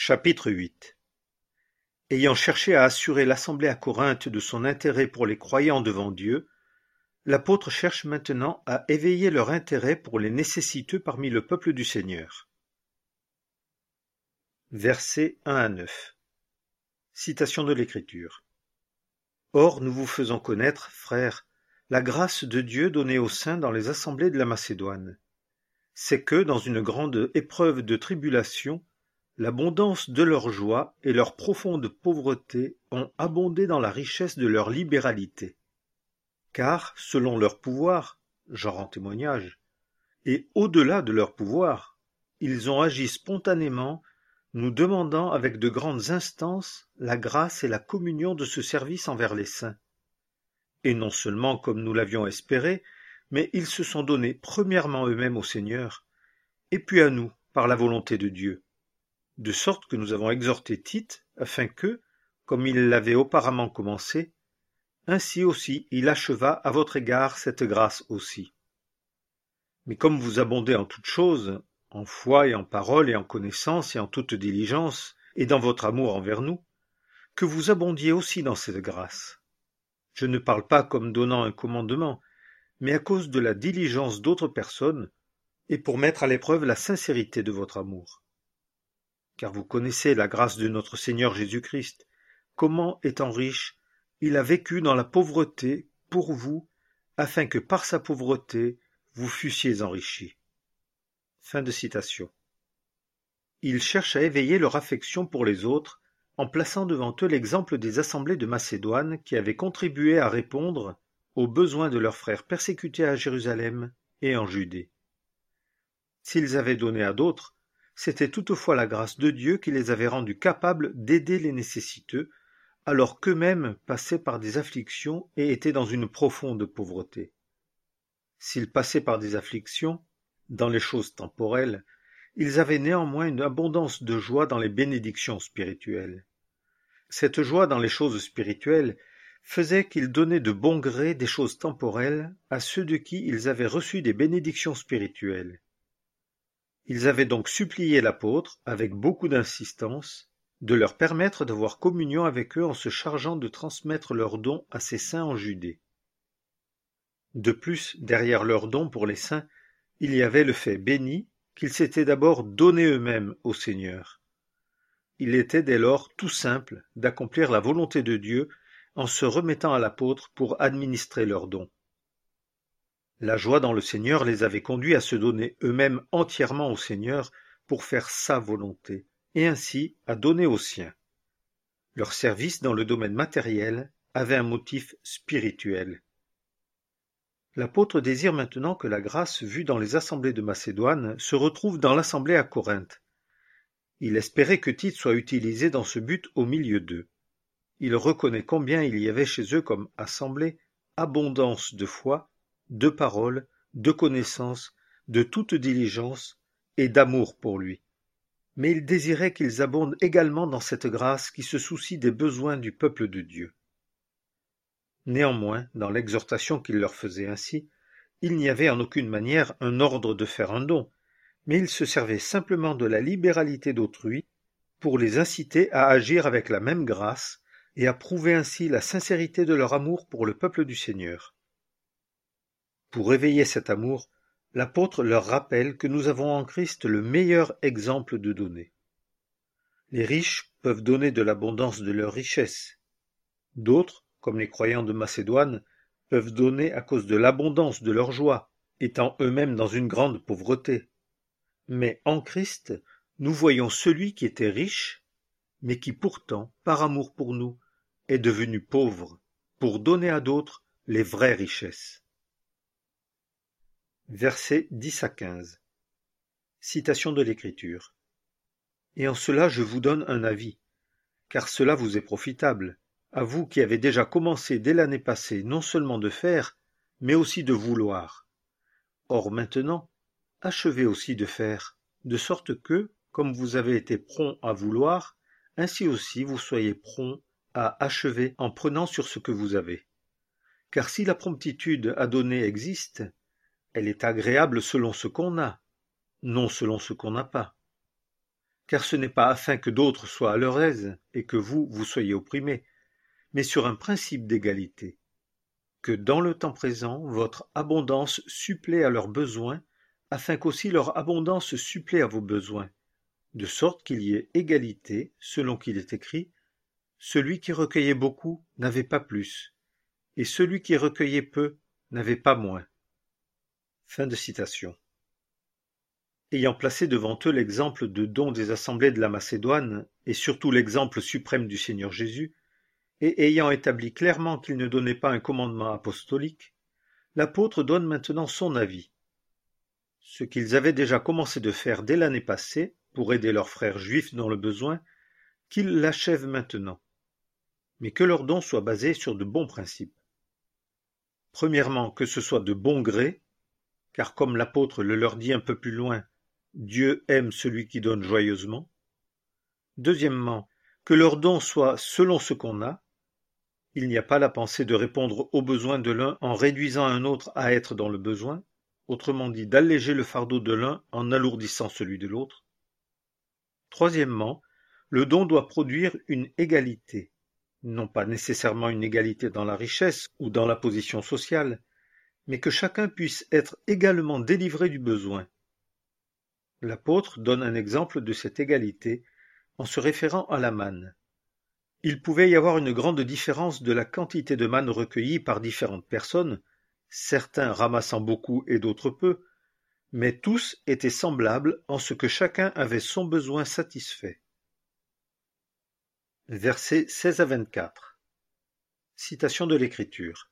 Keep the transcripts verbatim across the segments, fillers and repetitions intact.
Chapitre huit. Ayant cherché à assurer l'assemblée à Corinthe de son intérêt pour les croyants devant Dieu, l'apôtre cherche maintenant à éveiller leur intérêt pour les nécessiteux parmi le peuple du Seigneur. Versets un à neuf. Citation de l'Écriture. Or nous vous faisons connaître, frères, la grâce de Dieu donnée aux saints dans les assemblées de la Macédoine. C'est que, dans une grande épreuve de tribulation, l'abondance de leur joie et leur profonde pauvreté ont abondé dans la richesse de leur libéralité. Car, selon leur pouvoir, j'en rends témoignage, et au-delà de leur pouvoir, ils ont agi spontanément, nous demandant avec de grandes instances la grâce et la communion de ce service envers les saints. Et non seulement comme nous l'avions espéré, mais ils se sont donnés premièrement eux-mêmes au Seigneur, et puis à nous, par la volonté de Dieu. De sorte que nous avons exhorté Tite, afin que, comme il l'avait auparavant commencé, ainsi aussi il acheva à votre égard cette grâce aussi. Mais comme vous abondez en toutes choses, en foi et en parole et en connaissance et en toute diligence, et dans votre amour envers nous, que vous abondiez aussi dans cette grâce. Je ne parle pas comme donnant un commandement, mais à cause de la diligence d'autres personnes, et pour mettre à l'épreuve la sincérité de votre amour. Car vous connaissez la grâce de notre Seigneur Jésus-Christ, comment, étant riche, il a vécu dans la pauvreté pour vous, afin que par sa pauvreté, vous fussiez enrichis. Fin de citation. Il cherche à éveiller leur affection pour les autres, en plaçant devant eux l'exemple des assemblées de Macédoine qui avaient contribué à répondre aux besoins de leurs frères persécutés à Jérusalem et en Judée. S'ils avaient donné à d'autres, c'était toutefois la grâce de Dieu qui les avait rendus capables d'aider les nécessiteux, alors qu'eux-mêmes passaient par des afflictions et étaient dans une profonde pauvreté. S'ils passaient par des afflictions, dans les choses temporelles, ils avaient néanmoins une abondance de joie dans les bénédictions spirituelles. Cette joie dans les choses spirituelles faisait qu'ils donnaient de bon gré des choses temporelles à ceux de qui ils avaient reçu des bénédictions spirituelles. Ils avaient donc supplié l'apôtre, avec beaucoup d'insistance, de leur permettre d'avoir communion avec eux en se chargeant de transmettre leurs dons à ces saints en Judée. De plus, derrière leurs dons pour les saints, il y avait le fait béni qu'ils s'étaient d'abord donnés eux-mêmes au Seigneur. Il était dès lors tout simple d'accomplir la volonté de Dieu en se remettant à l'apôtre pour administrer leurs dons. La joie dans le Seigneur les avait conduits à se donner eux-mêmes entièrement au Seigneur pour faire sa volonté, et ainsi à donner au sien. Leur service dans le domaine matériel avait un motif spirituel. L'apôtre désire maintenant que la grâce vue dans les assemblées de Macédoine se retrouve dans l'assemblée à Corinthe. Il espérait que Tite soit utilisé dans ce but au milieu d'eux. Il reconnaît combien il y avait chez eux comme assemblée abondance de foi, de parole, de connaissance, de toute diligence et d'amour pour lui. Mais il désirait qu'ils abondent également dans cette grâce qui se soucie des besoins du peuple de Dieu. Néanmoins, dans l'exhortation qu'il leur faisait ainsi, il n'y avait en aucune manière un ordre de faire un don, mais il se servait simplement de la libéralité d'autrui pour les inciter à agir avec la même grâce et à prouver ainsi la sincérité de leur amour pour le peuple du Seigneur. Pour éveiller cet amour, l'apôtre leur rappelle que nous avons en Christ le meilleur exemple de donner. Les riches peuvent donner de l'abondance de leur richesse. D'autres, comme les croyants de Macédoine, peuvent donner à cause de l'abondance de leur joie, étant eux-mêmes dans une grande pauvreté. Mais en Christ, nous voyons celui qui était riche, mais qui pourtant, par amour pour nous, est devenu pauvre, pour donner à d'autres les vraies richesses. Versets dix à quinze. Citation de l'Écriture. Et en cela je vous donne un avis, car cela vous est profitable, à vous qui avez déjà commencé dès l'année passée non seulement de faire, mais aussi de vouloir. Or maintenant, achevez aussi de faire, de sorte que, comme vous avez été prompt à vouloir, ainsi aussi vous soyez prompt à achever en prenant sur ce que vous avez. Car si la promptitude à donner existe, elle est agréable selon ce qu'on a, non selon ce qu'on n'a pas. car ce n'est pas afin que d'autres soient à leur aise et que vous, vous soyez opprimés, mais sur un principe d'égalité, que dans le temps présent, votre abondance supplée à leurs besoins, afin qu'aussi leur abondance supplée à vos besoins, de sorte qu'il y ait égalité, selon qu'il est écrit, « Celui qui recueillait beaucoup n'avait pas plus, et celui qui recueillait peu n'avait pas moins. » Fin de citation. Ayant placé devant eux l'exemple de don des assemblées de la Macédoine, et surtout l'exemple suprême du Seigneur Jésus, et ayant établi clairement qu'il ne donnait pas un commandement apostolique, l'apôtre donne maintenant son avis. Ce qu'ils avaient déjà commencé de faire dès l'année passée, pour aider leurs frères juifs dans le besoin, qu'ils l'achèvent maintenant, mais que leur don soit basé sur de bons principes. Premièrement, que ce soit de bon gré, car comme l'apôtre le leur dit un peu plus loin, Dieu aime celui qui donne joyeusement. Deuxièmement, que leur don soit selon ce qu'on a. Il n'y a pas la pensée de répondre aux besoins de l'un en réduisant un autre à être dans le besoin, autrement dit d'alléger le fardeau de l'un en alourdissant celui de l'autre. Troisièmement, le don doit produire une égalité, non pas nécessairement une égalité dans la richesse ou dans la position sociale, mais que chacun puisse être également délivré du besoin. L'apôtre donne un exemple de cette égalité en se référant à la manne. Il pouvait y avoir une grande différence de la quantité de manne recueillie par différentes personnes, certains ramassant beaucoup et d'autres peu, mais tous étaient semblables en ce que chacun avait son besoin satisfait. Versets seize à vingt-quatre. Citation de l'Écriture.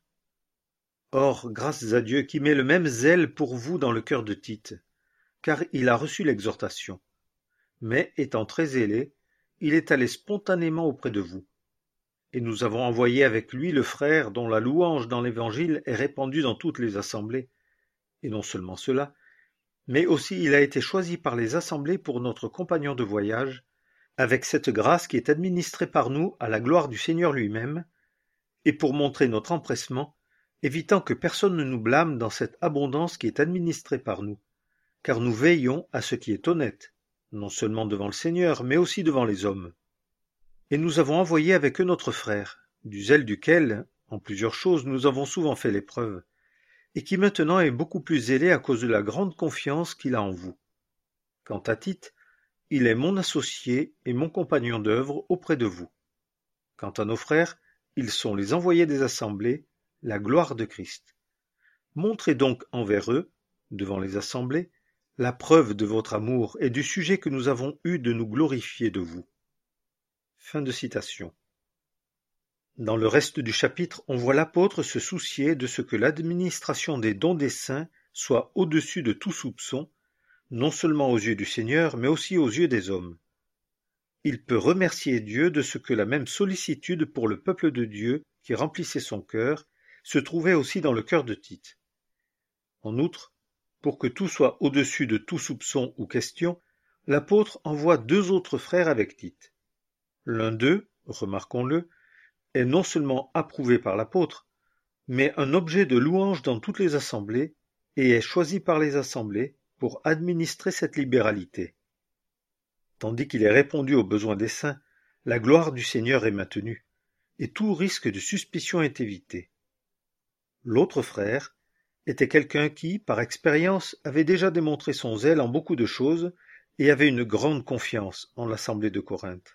Or, grâce à Dieu qui met le même zèle pour vous dans le cœur de Tite, car il a reçu l'exhortation. Mais, étant très zélé, il est allé spontanément auprès de vous. Et nous avons envoyé avec lui le frère dont la louange dans l'Évangile est répandue dans toutes les assemblées. Et non seulement cela, mais aussi il a été choisi par les assemblées pour notre compagnon de voyage, avec cette grâce qui est administrée par nous à la gloire du Seigneur lui-même, et pour montrer notre empressement, évitant que personne ne nous blâme dans cette abondance qui est administrée par nous, car nous veillons à ce qui est honnête, non seulement devant le Seigneur, mais aussi devant les hommes. Et nous avons envoyé avec eux notre frère, du zèle duquel, en plusieurs choses, nous avons souvent fait l'épreuve, et qui maintenant est beaucoup plus zélé à cause de la grande confiance qu'il a en vous. Quant à Tite, il est mon associé et mon compagnon d'œuvre auprès de vous. Quant à nos frères, ils sont les envoyés des assemblées, la gloire de Christ. Montrez donc envers eux, devant les assemblées, la preuve de votre amour et du sujet que nous avons eu de nous glorifier de vous. Fin de citation. Dans le reste du chapitre, on voit l'apôtre se soucier de ce que l'administration des dons des saints soit au-dessus de tout soupçon, non seulement aux yeux du Seigneur, mais aussi aux yeux des hommes. Il peut remercier Dieu de ce que la même sollicitude pour le peuple de Dieu, qui remplissait son cœur, se trouvait aussi dans le cœur de Tite. En outre, pour que tout soit au-dessus de tout soupçon ou question, l'apôtre envoie deux autres frères avec Tite. L'un d'eux, remarquons-le, est non seulement approuvé par l'apôtre, mais un objet de louange dans toutes les assemblées et est choisi par les assemblées pour administrer cette libéralité. Tandis qu'il est répondu aux besoins des saints, la gloire du Seigneur est maintenue, et tout risque de suspicion est évité. L'autre frère était quelqu'un qui, par expérience, avait déjà démontré son zèle en beaucoup de choses et avait une grande confiance en l'assemblée de Corinthe.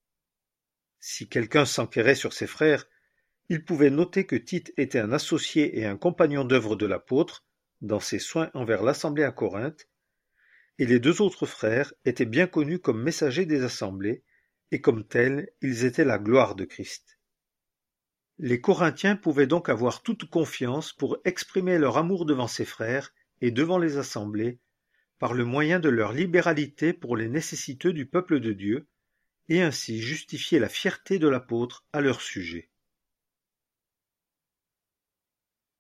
Si quelqu'un s'enquérait sur ses frères, il pouvait noter que Tite était un associé et un compagnon d'œuvre de l'apôtre dans ses soins envers l'assemblée à Corinthe, et les deux autres frères étaient bien connus comme messagers des assemblées, et comme tels, ils étaient la gloire de Christ. Les Corinthiens pouvaient donc avoir toute confiance pour exprimer leur amour devant ses frères et devant les assemblées, par le moyen de leur libéralité pour les nécessiteux du peuple de Dieu, et ainsi justifier la fierté de l'apôtre à leur sujet.